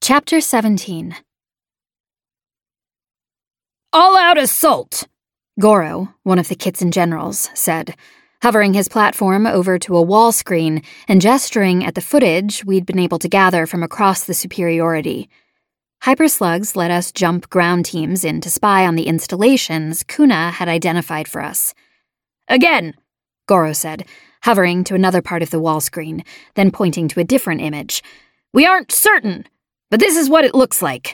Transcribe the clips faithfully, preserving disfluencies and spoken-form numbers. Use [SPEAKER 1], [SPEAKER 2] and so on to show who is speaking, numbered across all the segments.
[SPEAKER 1] Chapter seventeen.
[SPEAKER 2] "All-out assault,"
[SPEAKER 1] Goro, one of the Kitson generals, said, hovering his platform over to a wall screen and gesturing at the footage we'd been able to gather from across the superiority. Hyperslugs let us jump ground teams in to spy on the installations Kuna had identified for us.
[SPEAKER 2] "Again,"
[SPEAKER 1] Goro said, hovering to another part of the wall screen, then pointing to a different image.
[SPEAKER 2] "We aren't certain, but this is what it looks like."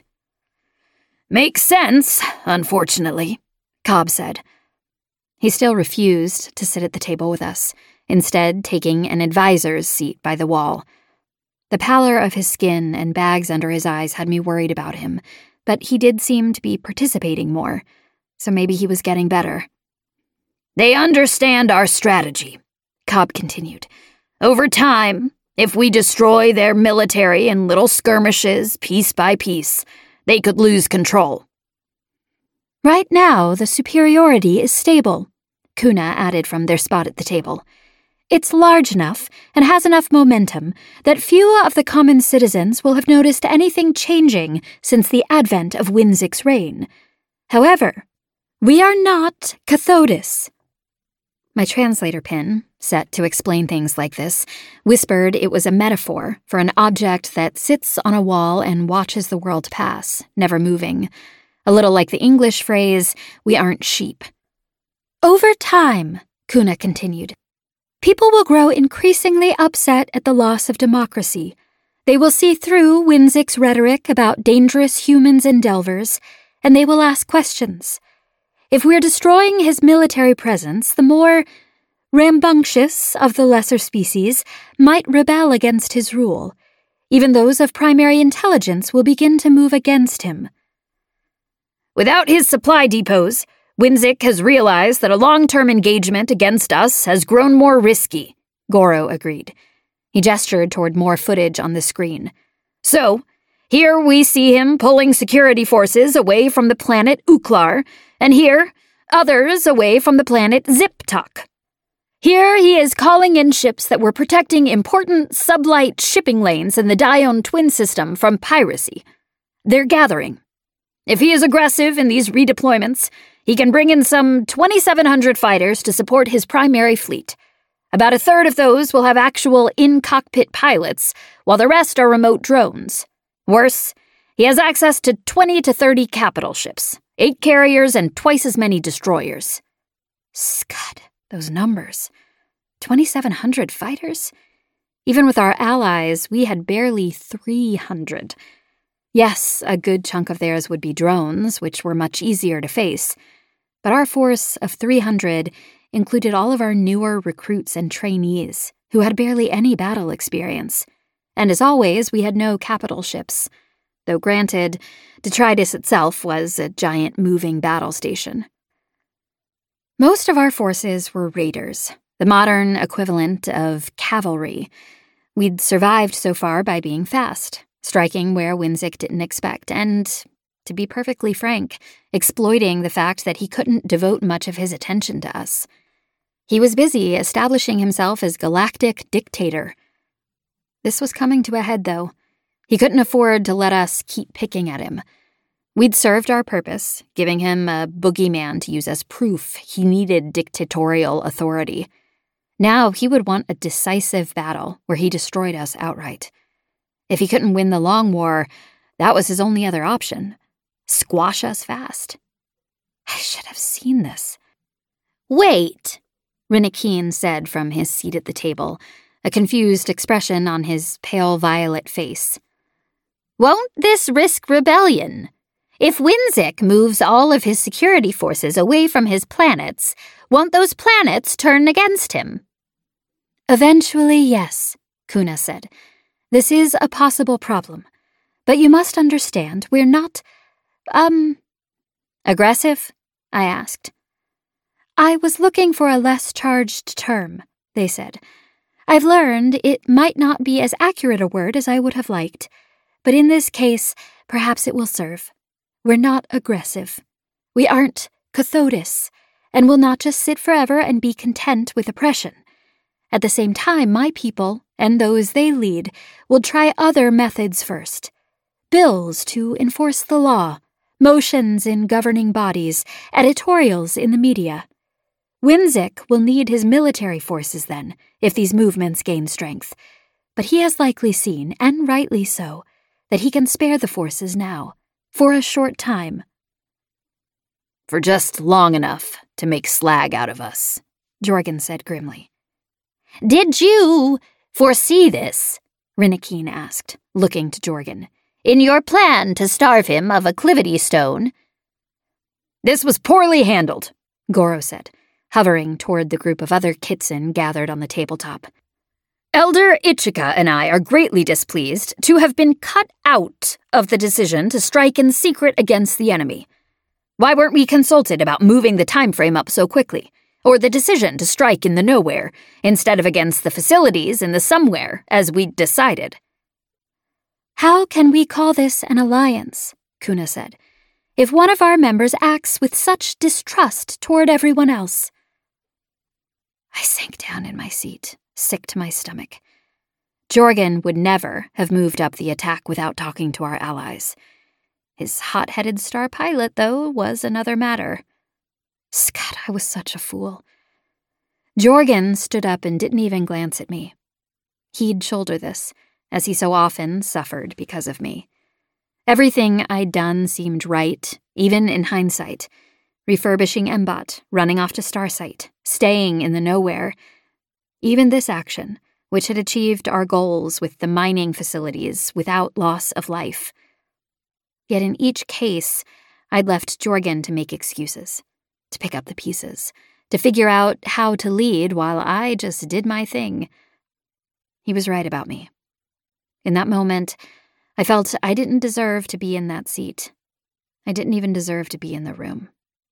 [SPEAKER 2] "Makes sense, unfortunately,"
[SPEAKER 1] Cobb said. He still refused to sit at the table with us, instead taking an advisor's seat by the wall. The pallor of his skin and bags under his eyes had me worried about him, but he did seem to be participating more, so maybe he was getting better.
[SPEAKER 2] "They understand our strategy," Cobb continued. "Over time, if we destroy their military in little skirmishes, piece by piece, they could lose control."
[SPEAKER 1] "Right now, the superiority is stable," Kuna added from their spot at the table. "It's large enough and has enough momentum that few of the common citizens will have noticed anything changing since the advent of Winzik's reign. However, we are not Cathodis." My translator pin, set to explain things like this, whispered it was a metaphor for an object that sits on a wall and watches the world pass, never moving. A little like the English phrase, "we aren't sheep." "Over time," Kuna continued, "people will grow increasingly upset at the loss of democracy. They will see through Winzik's rhetoric about dangerous humans and delvers, and they will ask questions. If we're destroying his military presence, the more rambunctious of the lesser species might rebel against his rule. Even those of primary intelligence will begin to move against him."
[SPEAKER 2] "Without his supply depots, Winzik has realized that a long-term engagement against us has grown more risky," Goro agreed. He gestured toward more footage on the screen. "So, here we see him pulling security forces away from the planet Uklar, and here, others away from the planet Ziptok. Here he is calling in ships that were protecting important sublight shipping lanes in the Dione twin system from piracy. They're gathering. If he is aggressive in these redeployments, he can bring in some twenty-seven hundred fighters to support his primary fleet. About a third of those will have actual in-cockpit pilots, while the rest are remote drones. Worse, he has access to twenty to thirty capital ships, eight carriers, and twice as many destroyers."
[SPEAKER 1] Scud, those numbers. twenty-seven hundred fighters? Even with our allies, we had barely three hundred. Yes, a good chunk of theirs would be drones, which were much easier to face. But our force of three hundred included all of our newer recruits and trainees, who had barely any battle experience. And as always, we had no capital ships. Though granted, Detritus itself was a giant moving battle station. Most of our forces were raiders, the modern equivalent of cavalry. We'd survived so far by being fast, striking where Winzik didn't expect, and, to be perfectly frank, exploiting the fact that he couldn't devote much of his attention to us. He was busy establishing himself as galactic dictator. This was coming to a head, though. He couldn't afford to let us keep picking at him. We'd served our purpose, giving him a boogeyman to use as proof he needed dictatorial authority. Now he would want a decisive battle where he destroyed us outright. If he couldn't win the long war, that was his only other option. Squash us fast. I should have seen this.
[SPEAKER 2] "Wait,"
[SPEAKER 1] Rinnikeen said from his seat at the table, a confused expression on his pale violet face.
[SPEAKER 2] "Won't this risk rebellion? If Winzik moves all of his security forces away from his planets, won't those planets turn against him?"
[SPEAKER 1] "Eventually, yes," Kuna said. "This is a possible problem. But you must understand, we're not, um...
[SPEAKER 2] aggressive?"
[SPEAKER 1] I asked. "I was looking for a less charged term," they said. "I've learned it might not be as accurate a word as I would have liked, but in this case, perhaps it will serve. We're not aggressive. We aren't Cathodis, and will not just sit forever and be content with oppression. At the same time, my people, and those they lead, will try other methods first. bills to enforce the law, motions in governing bodies, editorials in the media. Winzik will need his military forces then, if these movements gain strength. But he has likely seen, and rightly so, that he can spare the forces now, for a short time.
[SPEAKER 2] For just long enough to make slag out of us, Jorgen said grimly.
[SPEAKER 3] Did you foresee this? Rynnekin asked, looking to Jorgen. In your plan to starve him of acclivity stone?
[SPEAKER 2] This was poorly handled, Goro said, hovering toward the group of other Kitsen gathered on the tabletop. Elder Ichika and I are greatly displeased to have been cut out of the decision to strike in secret against the enemy. Why weren't we consulted about moving the time frame up so quickly, or the decision to strike in the nowhere, instead of against the facilities in the somewhere, as we'd decided?
[SPEAKER 1] How can we call this an alliance, Kuna said, if one of our members acts with such distrust toward everyone else? I sank down in my seat, sick to my stomach. Jorgen would never have moved up the attack without talking to our allies. His hot-headed star pilot, though, was another matter. Scat, I was such a fool. Jorgen stood up and didn't even glance at me. He'd shoulder this, as he so often suffered because of me. Everything I'd done seemed right, even in hindsight. Refurbishing Mbot, running off to Starsight, staying in the nowhere. Even this action, which had achieved our goals with the mining facilities without loss of life. Yet in each case, I'd left Jorgen to make excuses, to pick up the pieces, to figure out how to lead while I just did my thing. He was right about me. In that moment, I felt I didn't deserve to be in that seat. I didn't even deserve to be in the room.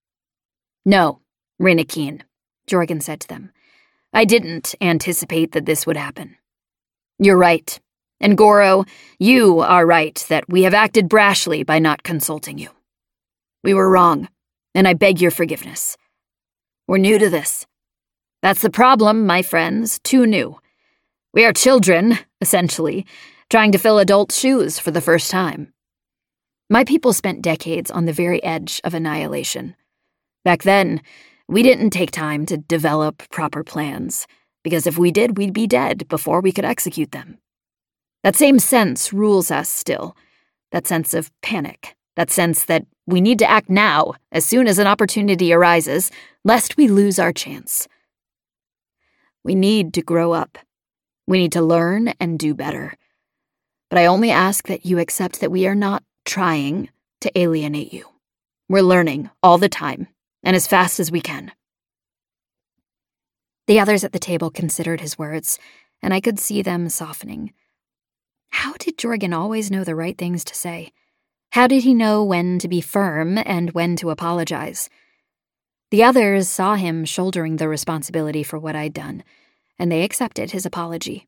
[SPEAKER 2] No, Rynnekin, Jorgen said to them. I didn't anticipate that this would happen. You're right. And Goro, you are right that we have acted brashly by not consulting you. We were wrong, and I beg your forgiveness. We're new to this. That's the problem, my friends, too new. We are children, essentially, trying to fill adult shoes for the first time. My people spent decades on the very edge of annihilation. Back then, we didn't take time to develop proper plans, because if we did, we'd be dead before we could execute them. That same sense rules us still, that sense of panic, that sense that we need to act now, as soon as an opportunity arises, lest we lose our chance. We need to grow up. We need to learn and do better. But I only ask that you accept that we are not trying to alienate you. We're learning all the time, and as fast as we can.
[SPEAKER 1] The others at the table considered his words, and I could see them softening. How did Jorgen always know the right things to say? How did he know when to be firm and when to apologize? The others saw him shouldering the responsibility for what I'd done, and they accepted his apology.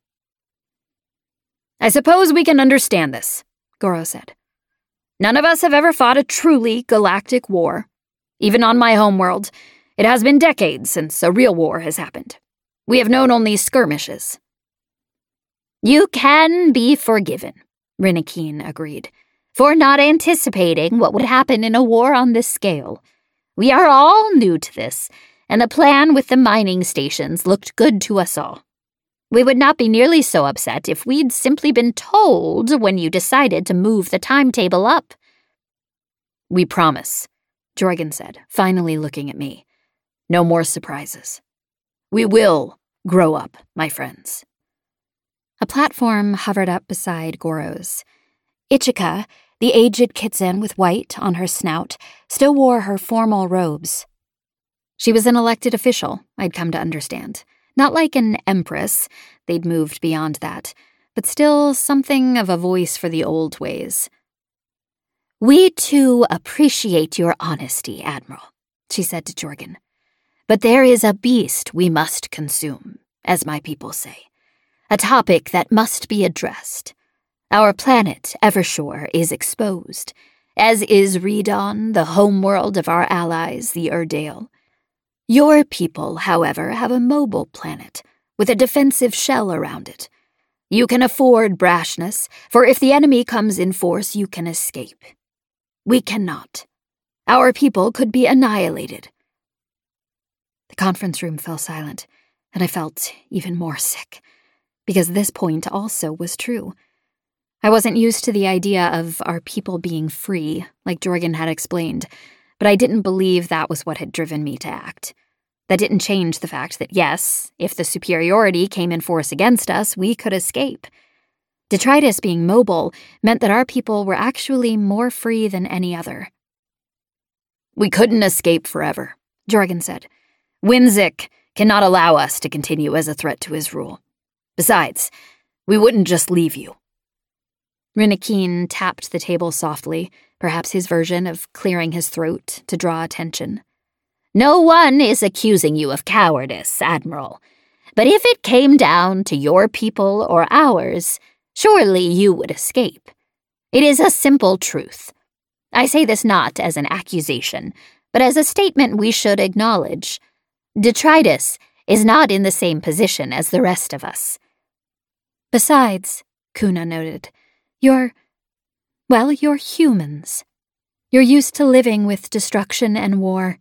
[SPEAKER 2] I suppose we can understand this, Goro said. None of us have ever fought a truly galactic war. Even on my homeworld, it has been decades since a real war has happened. We have known only skirmishes.
[SPEAKER 3] You can be forgiven, Rynnekin agreed, for not anticipating what would happen in a war on this scale. We are all new to this, and the plan with the mining stations looked good to us all. We would not be nearly so upset if we'd simply been told when you decided to move the timetable up.
[SPEAKER 2] We promise, Jorgen said, finally looking at me. No more surprises. We will grow up, my friends.
[SPEAKER 1] A platform hovered up beside Goro's. Ichika, the aged Kitsen with white on her snout, still wore her formal robes. She was an elected official, I'd come to understand. Not like an empress, they'd moved beyond that, but still something of a voice for the old ways.
[SPEAKER 3] We too appreciate your honesty, Admiral, she said to Jorgen. But there is a beast we must consume, as my people say. A topic that must be addressed. Our planet, Evershore, is exposed, as is Redon, the homeworld of our allies, the Urdale. Your people, however, have a mobile planet, with a defensive shell around it.
[SPEAKER 2] You can afford brashness, for if the enemy comes in force, you can escape. We cannot. Our people could be annihilated."
[SPEAKER 1] The conference room fell silent, and I felt even more sick, because this point also was true. I wasn't used to the idea of our people being free, like Jorgen had explained, but I didn't believe that was what had driven me to act. That didn't change the fact that, yes, if the superiority came in force against us, we could escape. Detritus being mobile meant that our people were actually more free than any other.
[SPEAKER 2] "We couldn't escape forever," Jorgen said. "Winzik cannot allow us to continue as a threat to his rule. Besides, we wouldn't just leave you."
[SPEAKER 1] Rinnikeen tapped the table softly, perhaps his version of clearing his throat to draw attention.
[SPEAKER 3] "No one is accusing you of cowardice, Admiral. But if it came down to your people or ours, surely you would escape. It is a simple truth. I say this not as an accusation, but as a statement we should acknowledge. Detritus is not in the same position as the rest of us."
[SPEAKER 1] "Besides," Kuna noted, you're, well, you're humans. You're used to living with destruction and war."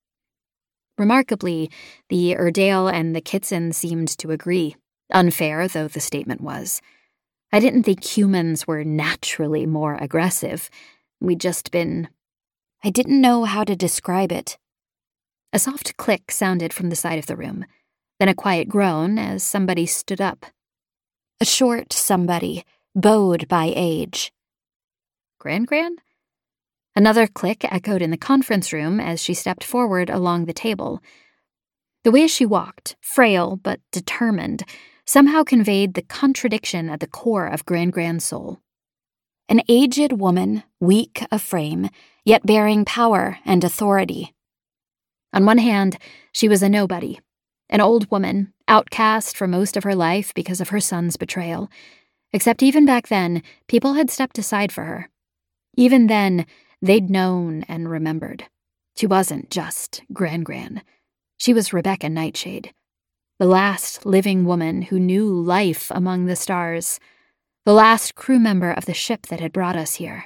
[SPEAKER 1] Remarkably, the Erdale and the Kitsen seemed to agree, unfair though the statement was. I didn't think humans were naturally more aggressive. We'd just been... I didn't know how to describe it. A soft click sounded from the side of the room, then a quiet groan as somebody stood up. A short somebody, bowed by age. Gran-Gran? Another click echoed in the conference room as she stepped forward along the table. The way she walked, frail but determined, somehow conveyed the contradiction at the core of Gran-Gran's soul. An aged woman, weak of frame, yet bearing power and authority. On one hand, she was a nobody, an old woman, outcast for most of her life because of her son's betrayal. Except even back then, people had stepped aside for her. Even then, they'd known and remembered. She wasn't just Gran-Gran. She was Rebecca Nightshade, the last living woman who knew life among the stars, the last crew member of the ship that had brought us here.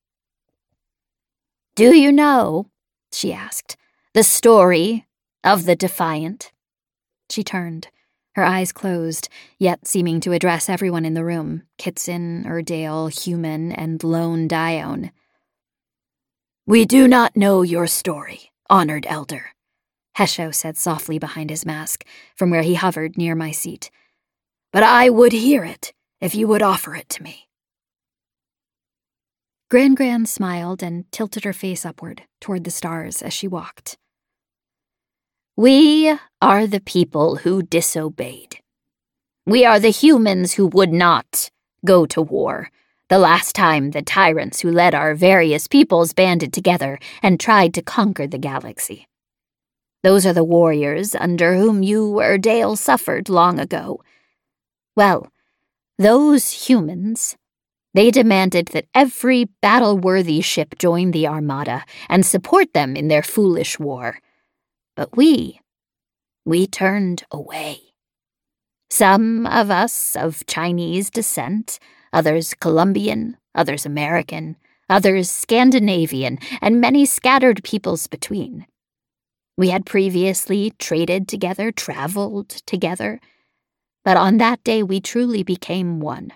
[SPEAKER 3] "Do you know," she asked, "the story of the Defiant?"
[SPEAKER 1] She turned, her eyes closed, yet seeming to address everyone in the room, Kitsen, Erdale, Human, and lone Dione.
[SPEAKER 2] "We do not know your story, honored elder," Hesho said softly behind his mask, from where he hovered near my seat. "But I would hear it, if you would offer it to me."
[SPEAKER 1] Gran-Gran smiled and tilted her face upward toward the stars as she walked.
[SPEAKER 3] "We are the people who disobeyed. We are the humans who would not go to war, the last time the tyrants who led our various peoples banded together and tried to conquer the galaxy. Those are the warriors under whom you, Erdale, suffered long ago. Well, those humans, they demanded that every battle-worthy ship join the Armada and support them in their foolish war. But we, we turned away. Some of us of Chinese descent, others Colombian, others American, others Scandinavian, and many scattered peoples between. We had previously traded together, traveled together, but on that day we truly became one.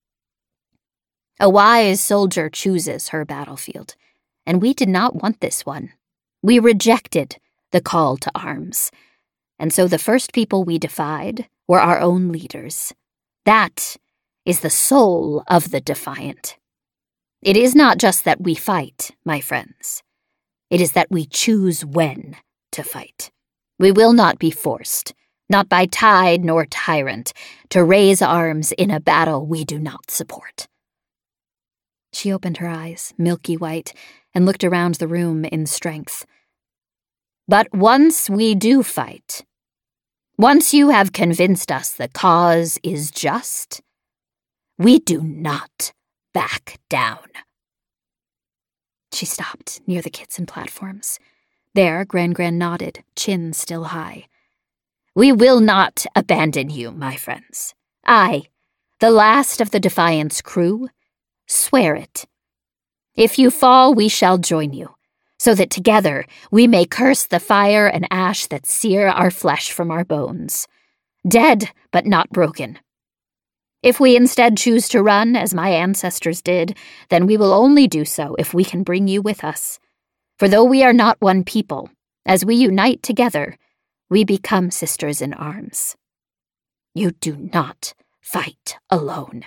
[SPEAKER 3] A wise soldier chooses her battlefield, and we did not want this one. We rejected the call to arms, and so the first people we defied were our own leaders. That is the soul of the Defiant. It is not just that we fight, my friends. It is that we choose when to fight. We will not be forced, not by tide nor tyrant, to raise arms in a battle we do not support.
[SPEAKER 1] She opened her eyes, milky white, and looked around the room in strength.
[SPEAKER 3] But once we do fight, once you have convinced us the cause is just, we do not back down.
[SPEAKER 1] She stopped near the Kitsen platforms. There, Gran-Gran nodded, chin still high.
[SPEAKER 3] We will not abandon you, my friends. I, the last of the Defiance crew, swear it. If you fall, we shall join you, so that together we may curse the fire and ash that sear our flesh from our bones. Dead, but not broken. If we instead choose to run, as my ancestors did, then we will only do so if we can bring you with us. For though we are not one people, as we unite together, we become sisters in arms. You do not fight alone.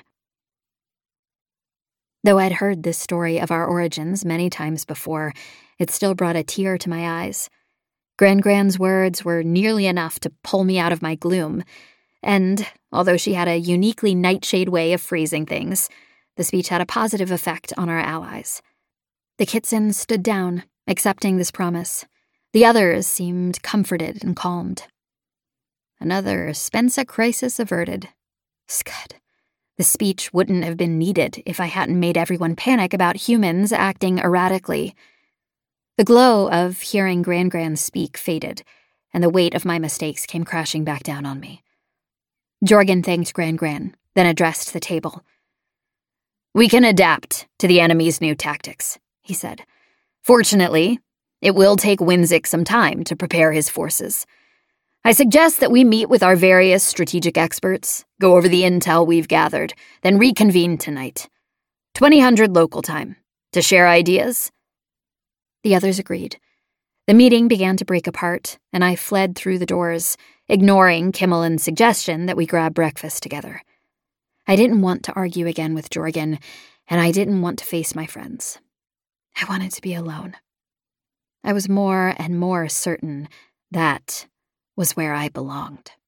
[SPEAKER 1] Though I'd heard this story of our origins many times before, it still brought a tear to my eyes. Gran-Gran's words were nearly enough to pull me out of my gloom, and, although she had a uniquely Nightshade way of phrasing things, the speech had a positive effect on our allies. The Kitson stood down, accepting this promise. The others seemed comforted and calmed. Another Spensa crisis averted. Scud. The speech wouldn't have been needed if I hadn't made everyone panic about humans acting erratically. The glow of hearing Gran-Gran speak faded, and the weight of my mistakes came crashing back down on me. Jorgen thanked Gran-Gran, then addressed the table.
[SPEAKER 2] We can adapt to the enemy's new tactics, he said. Fortunately, it will take Winzik some time to prepare his forces. I suggest that we meet with our various strategic experts, go over the intel we've gathered, then reconvene tonight. twenty hundred local time. To share ideas?
[SPEAKER 1] The others agreed. The meeting began to break apart, and I fled through the doors, ignoring Kimmelin's suggestion that we grab breakfast together. I didn't want to argue again with Jorgen, and I didn't want to face my friends. I wanted to be alone. I was more and more certain that was where I belonged.